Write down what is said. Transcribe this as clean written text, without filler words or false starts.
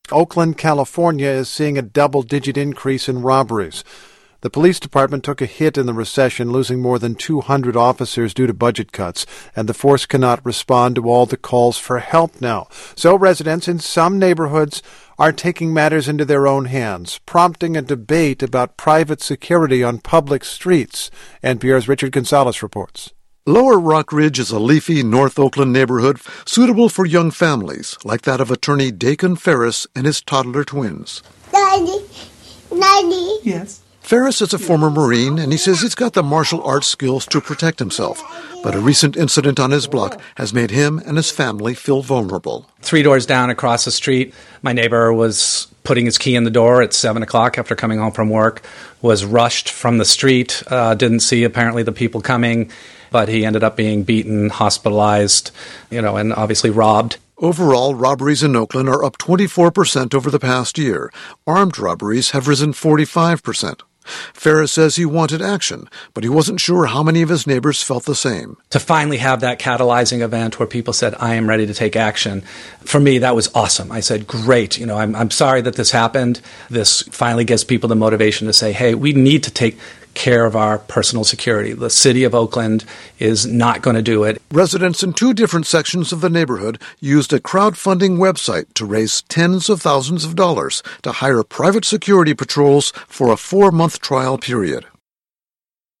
Oakland, California is seeing a double-digit increase in robberies. The police department took a hit in the recession, losing more than 200 officers due to budget cuts, and the force cannot respond to all the calls for help now. So residents in some neighborhoods are taking matters into their own hands, prompting a debate about private security on public streets. NPR's Richard Gonzalez reports. Lower Rock Ridge is a leafy North Oakland neighborhood suitable for young families, like that of attorney Dakin Ferris and his toddler twins. Daddy. Yes? Ferris is a former Marine, and he says he's got the martial arts skills to protect himself. But a recent incident on his block has made him and his family feel vulnerable. 3 doors down across the street, my neighbor was putting his key in the door at 7 o'clock after coming home from work, was rushed from the street, didn't see apparently the people coming, but he ended up being beaten, hospitalized, and obviously robbed. Overall, robberies in Oakland are up 24% over the past year. Armed robberies have risen 45%. Ferris says he wanted action, but he wasn't sure how many of his neighbors felt the same. To finally have that catalyzing event where people said, I am ready to take action, for me, that was awesome. I said, great, I'm sorry that this happened. This finally gives people the motivation to say, hey, we need to take care of our personal security. The city of Oakland is not going to do it. Residents in 2 different sections of the neighborhood used a crowdfunding website to raise tens of thousands of dollars to hire private security patrols for a 4-month trial period.